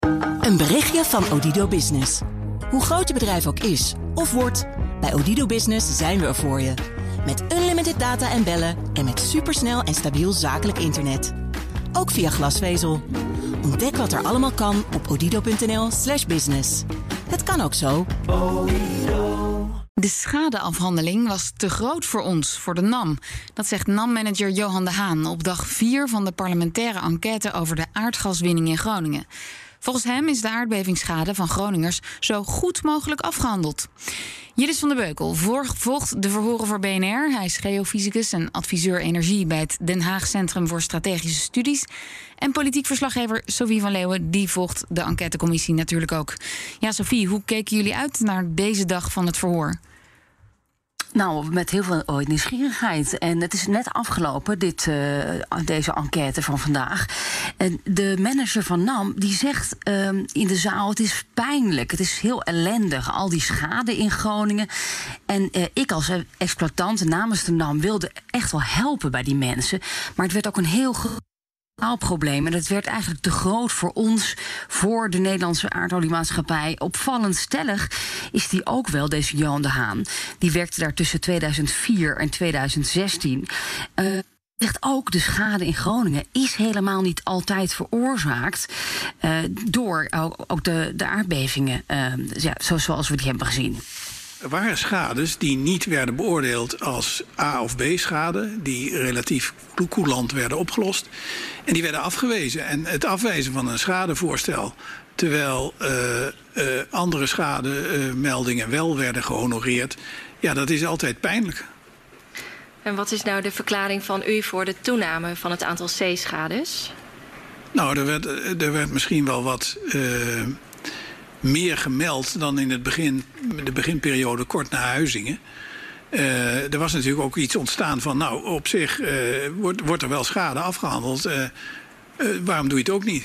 Een berichtje van Odido Business. Hoe groot je bedrijf ook is of wordt, bij Odido Business zijn we er voor je. Met unlimited data en bellen en met supersnel en stabiel zakelijk internet. Ook via glasvezel. Ontdek wat er allemaal kan op odido.nl/business. Het kan ook zo. De schadeafhandeling was te groot voor ons, voor de NAM. Dat zegt NAM-manager Johan de Haan op dag 4 van de parlementaire enquête over de aardgaswinning in Groningen. Volgens hem is de aardbevingsschade van Groningers zo goed mogelijk afgehandeld. Jillis van der Beukel volgt de verhoren voor BNR. Hij is geofysicus en adviseur energie bij het Den Haag Centrum voor Strategische Studies. En politiek verslaggever Sophie van Leeuwen, die volgt de enquêtecommissie natuurlijk ook. Ja, Sophie, hoe keken jullie uit naar deze dag van het verhoor? Nou, met heel veel nieuwsgierigheid. En het is net afgelopen, deze enquête van vandaag. En de manager van NAM die zegt in de zaal: het is pijnlijk, het is heel ellendig, al die schade in Groningen. En ik als exploitant namens de NAM wilde echt wel helpen bij die mensen. Maar het werd ook een heel probleem. En het werd eigenlijk te groot voor ons, voor de Nederlandse aardoliemaatschappij. Opvallend stellig is die ook wel, deze Johan de Haan. Die werkte daar tussen 2004 en 2016. Zegt ook, de schade in Groningen is helemaal niet altijd veroorzaakt door ook de aardbevingen, zoals we die hebben gezien. Er waren schades die niet werden beoordeeld als A- of B-schade, die relatief coulant werden opgelost. En die werden afgewezen. En het afwijzen van een schadevoorstel, terwijl andere schademeldingen wel werden gehonoreerd, ja, dat is altijd pijnlijk. En wat is nou de verklaring van u voor de toename van het aantal C-schades? Nou, er werd misschien wel wat meer gemeld dan in het begin, de beginperiode kort na Huizingen. Er was natuurlijk ook iets ontstaan van, nou, op zich wordt er wel schade afgehandeld. Waarom doe je het ook niet?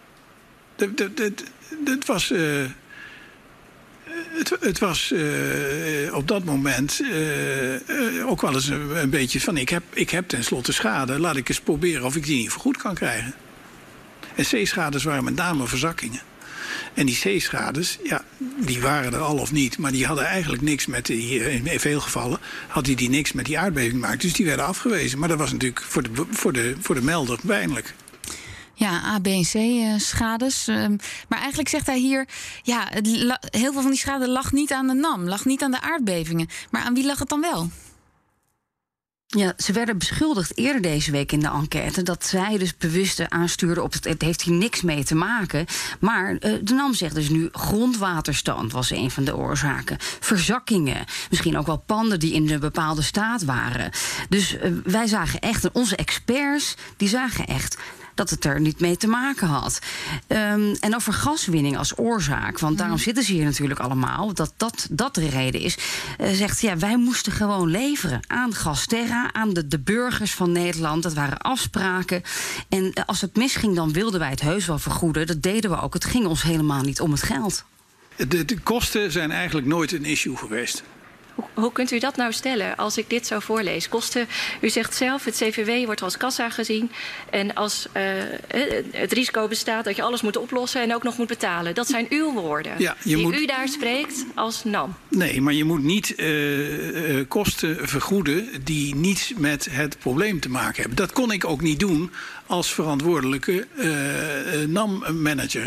Het was op dat moment ook wel eens een beetje van, ik heb tenslotte schade. Laat ik eens proberen of ik die niet vergoed kan krijgen. En C-schades waren met name verzakkingen. En die C-schades, ja, die waren er al of niet, maar die hadden eigenlijk niks met in veel gevallen had die niks met die aardbeving gemaakt. Dus die werden afgewezen. Maar dat was natuurlijk voor de melder pijnlijk. Ja, A, B en C schades. Maar eigenlijk zegt hij hier, ja, heel veel van die schade lag niet aan de NAM, lag niet aan de aardbevingen. Maar aan wie lag het dan wel? Ja, ze werden beschuldigd eerder deze week in de enquête dat zij dus bewust aanstuurden op het heeft hier niks mee te maken. Maar de NAM zegt dus nu grondwaterstand was een van de oorzaken. Verzakkingen, misschien ook wel panden die in een bepaalde staat waren. Dus wij zagen echt, en onze experts die zagen echt dat het er niet mee te maken had. En over gaswinning als oorzaak, want daarom zitten ze hier natuurlijk allemaal, dat de reden is, zegt ja, wij moesten gewoon leveren aan Gasterra, aan de burgers van Nederland. Dat waren afspraken. En als het misging, dan wilden wij het heus wel vergoeden. Dat deden we ook. Het ging ons helemaal niet om het geld. De kosten zijn eigenlijk nooit een issue geweest. Hoe kunt u dat nou stellen als ik dit zo voorlees? Kosten, u zegt zelf, het CVW wordt als kassa gezien. En als het risico bestaat dat je alles moet oplossen en ook nog moet betalen. Dat zijn uw woorden, ja, u daar spreekt als NAM. Nee, maar je moet niet kosten vergoeden die niets met het probleem te maken hebben. Dat kon ik ook niet doen als verantwoordelijke NAM-manager.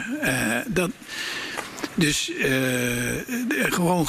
Dus gewoon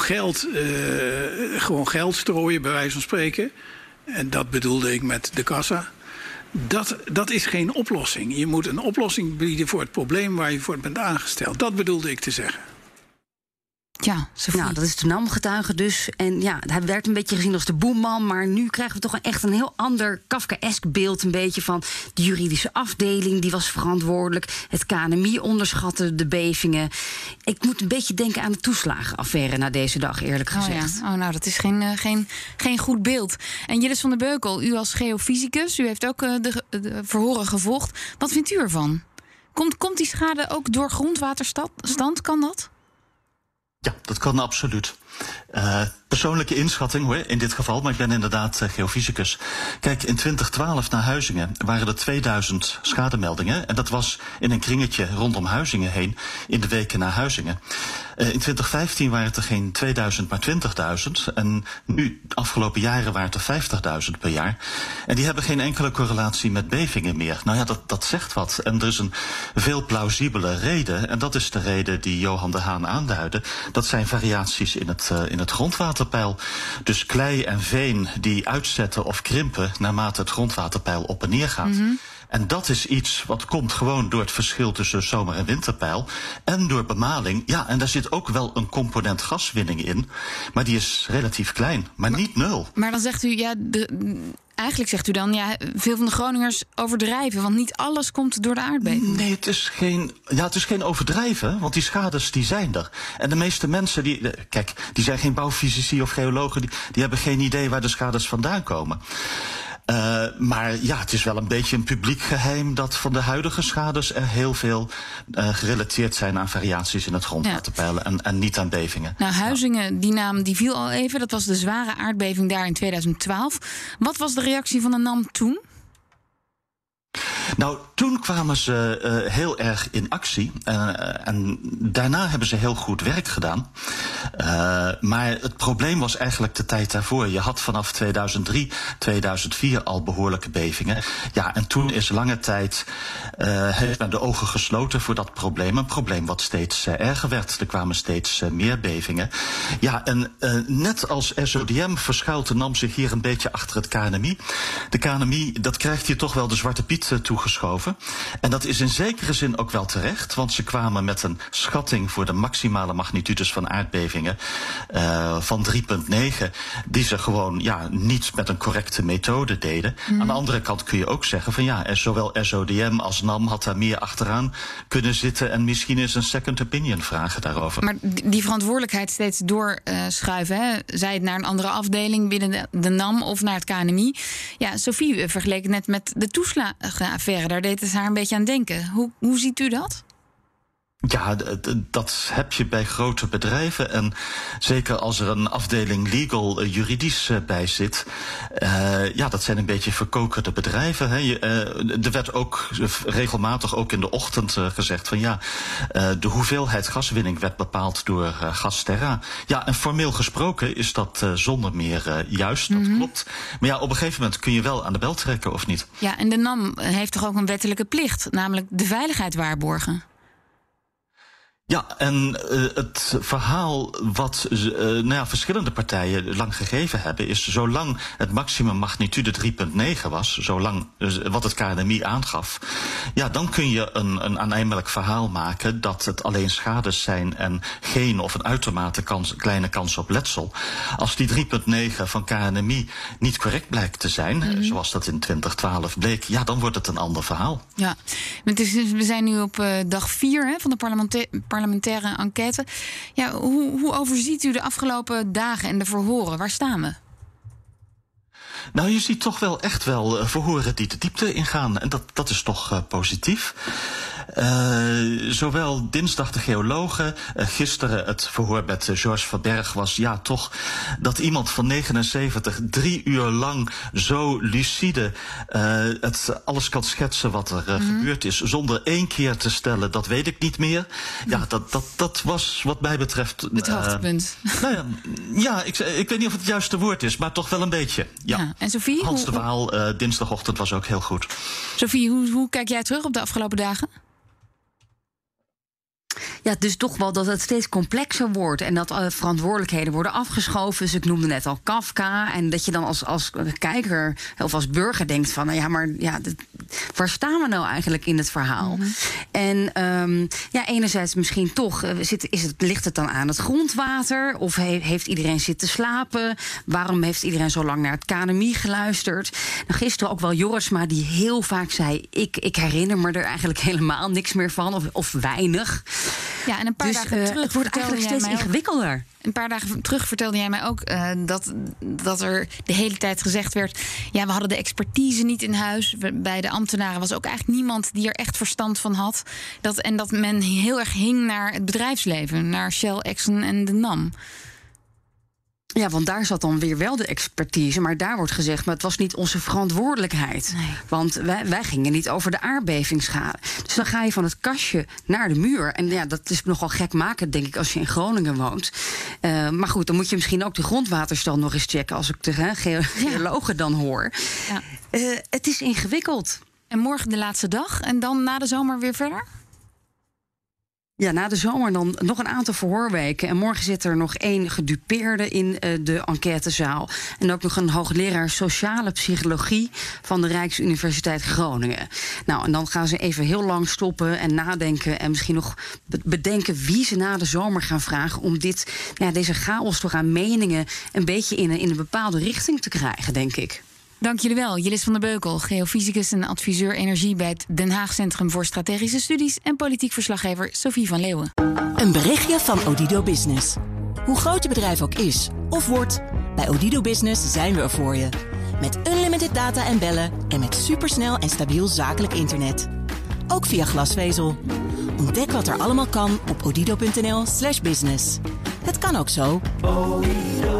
geld strooien, bij wijze van spreken. En dat bedoelde ik met de kassa. Dat is geen oplossing. Je moet een oplossing bieden voor het probleem waar je voor bent aangesteld. Dat bedoelde ik te zeggen. Ja, nou, dat is de NAM-getuige dus. En ja, hij werd een beetje gezien als de boeman. Maar nu krijgen we toch echt een heel ander Kafkaesk beeld. Een beetje van de juridische afdeling, die was verantwoordelijk. Het KNMI onderschatte de bevingen. Ik moet een beetje denken aan de toeslagenaffaire na deze dag, eerlijk gezegd. Oh ja. Nou, dat is geen goed beeld. En Jillis van der Beukel, u als geofysicus, u heeft ook de verhoren gevolgd. Wat vindt u ervan? Komt die schade ook door grondwaterstand? Kan dat? Ja, dat kan absoluut. Persoonlijke inschatting hoor, in dit geval, maar ik ben inderdaad geofysicus. Kijk, in 2012 naar Huizingen waren er 2000 schademeldingen. En dat was in een kringetje rondom Huizingen heen in de weken na Huizingen. In 2015 waren het er geen 2000, maar 20.000. En nu, de afgelopen jaren, waren het er 50.000 per jaar. En die hebben geen enkele correlatie met bevingen meer. Nou ja, dat zegt wat. En er is een veel plausibele reden. En dat is de reden die Johan de Haan aanduidde. Dat zijn variaties in het grondwaterpeil. Dus klei en veen die uitzetten of krimpen naarmate het grondwaterpeil op en neer gaat. Mm-hmm. En dat is iets wat komt gewoon door het verschil tussen zomer- en winterpeil. En door bemaling. Ja, en daar zit ook wel een component gaswinning in. Maar die is relatief klein, maar niet nul. Maar dan zegt u, eigenlijk zegt u dan, veel van de Groningers overdrijven. Want niet alles komt door de aardbeving. Nee, het is geen overdrijven, want die schades die zijn er. En de meeste mensen, die zijn geen bouwfysici of geologen. Die hebben geen idee waar de schades vandaan komen. Maar ja, het is wel een beetje een publiek geheim dat van de huidige schades er heel veel gerelateerd zijn aan variaties in het grondwaterpeil en niet aan bevingen. Nou, Huizingen, die naam die viel al even. Dat was de zware aardbeving daar in 2012. Wat was de reactie van de NAM toen? Nou, toen kwamen ze heel erg in actie. En daarna hebben ze heel goed werk gedaan. Maar het probleem was eigenlijk de tijd daarvoor. Je had vanaf 2003, 2004 al behoorlijke bevingen. Ja, en toen is lange tijd heeft men de ogen gesloten voor dat probleem. Een probleem wat steeds erger werd. Er kwamen steeds meer bevingen. Ja, en net als SODM verschuilt de NAM zich hier een beetje achter het KNMI. De KNMI, dat krijgt hier toch wel de Zwarte Piet toegeschoven. En dat is in zekere zin ook wel terecht, want ze kwamen met een schatting voor de maximale magnitudes van aardbevingen van 3,9, die ze gewoon niet met een correcte methode deden. Aan de andere kant kun je ook zeggen van zowel SODM als NAM had daar meer achteraan kunnen zitten en misschien eens een second opinion vragen daarover. Maar die verantwoordelijkheid steeds doorschuiven, zij het naar een andere afdeling binnen de NAM of naar het KNMI. Ja, Sophie vergeleek het net met de toeslagenaffaire. Daar deed het haar een beetje aan denken. Hoe ziet u dat? Ja, dat heb je bij grote bedrijven. En zeker als er een afdeling legal juridisch bij zit. Dat zijn een beetje verkokerde bedrijven. Er werd ook regelmatig ook in de ochtend gezegd van de hoeveelheid gaswinning werd bepaald door GasTerra. Ja, en formeel gesproken is dat zonder meer juist. Dat klopt. Maar op een gegeven moment kun je wel aan de bel trekken, of niet? Ja, en de NAM heeft toch ook een wettelijke plicht, namelijk de veiligheid waarborgen? Ja, en het verhaal wat verschillende partijen lang gegeven hebben is zolang het maximum magnitude 3,9 was, zolang wat het KNMI aangaf, dan kun je een aannemelijk verhaal maken dat het alleen schades zijn en geen of een uitermate kleine kans op letsel. Als die 3,9 van KNMI niet correct blijkt te zijn, zoals dat in 2012 bleek, dan wordt het een ander verhaal. Ja, we zijn nu op dag 4 van de parlementaire enquête. Ja, hoe overziet u de afgelopen dagen en de verhoren? Waar staan we? Nou, je ziet toch wel echt verhoren die de diepte ingaan. En dat is toch positief. Zowel dinsdag de geologen, gisteren het verhoor met Georges Verberg was toch dat iemand van 79 3 uur lang zo lucide het alles kan schetsen wat er gebeurd is, zonder 1 keer te stellen, dat weet ik niet meer. Ja, dat was wat mij betreft het hoogtepunt. Ik weet niet of het juiste woord is, maar toch wel een beetje. Ja. En Sophie? Hans de Waal, dinsdagochtend was ook heel goed. Sophie, hoe kijk jij terug op de afgelopen dagen? Ja, dus toch wel dat het steeds complexer wordt en dat verantwoordelijkheden worden afgeschoven. Dus ik noemde net al Kafka. En dat je dan als kijker of als burger denkt van, waar staan we nou eigenlijk in het verhaal? En enerzijds misschien toch, ligt het dan aan het grondwater? Of heeft iedereen zitten slapen? Waarom heeft iedereen zo lang naar het KNMI geluisterd? Nou, gisteren ook wel Jorisma die heel vaak zei, ik herinner me er eigenlijk helemaal niks meer van of weinig. Ja, en een paar dagen terug het wordt eigenlijk steeds ingewikkelder. Een paar dagen terug vertelde jij mij ook dat er de hele tijd gezegd werd, we hadden de expertise niet in huis. Bij de ambtenaren was ook eigenlijk niemand die er echt verstand van had. Dat men heel erg hing naar het bedrijfsleven, naar Shell, Exxon en de NAM. Ja, want daar zat dan weer wel de expertise. Maar daar wordt gezegd, maar het was niet onze verantwoordelijkheid. Nee. Want wij gingen niet over de aardbevingsschade. Dus dan ga je van het kastje naar de muur. En ja, dat is nogal gekmakend, denk ik, als je in Groningen woont. Maar goed, dan moet je misschien ook de grondwaterstand nog eens checken, als ik de geologen dan hoor. Ja. Het is ingewikkeld. En morgen de laatste dag en dan na de zomer weer verder? Ja, na de zomer dan nog een aantal verhoorweken. En morgen zit er nog 1 gedupeerde in de enquêtezaal. En ook nog een hoogleraar sociale psychologie van de Rijksuniversiteit Groningen. Nou, en dan gaan ze even heel lang stoppen en nadenken. En misschien nog bedenken wie ze na de zomer gaan vragen om deze chaos toch aan meningen een beetje in een bepaalde richting te krijgen, denk ik. Dank jullie wel. Jillis van der Beukel, geofysicus en adviseur energie bij het Den Haag Centrum voor Strategische Studies en politiek verslaggever Sophie van Leeuwen. Een berichtje van Odido Business. Hoe groot je bedrijf ook is of wordt, bij Odido Business zijn we er voor je. Met unlimited data en bellen en met supersnel en stabiel zakelijk internet. Ook via glasvezel. Ontdek wat er allemaal kan op odido.nl/business. Het kan ook zo.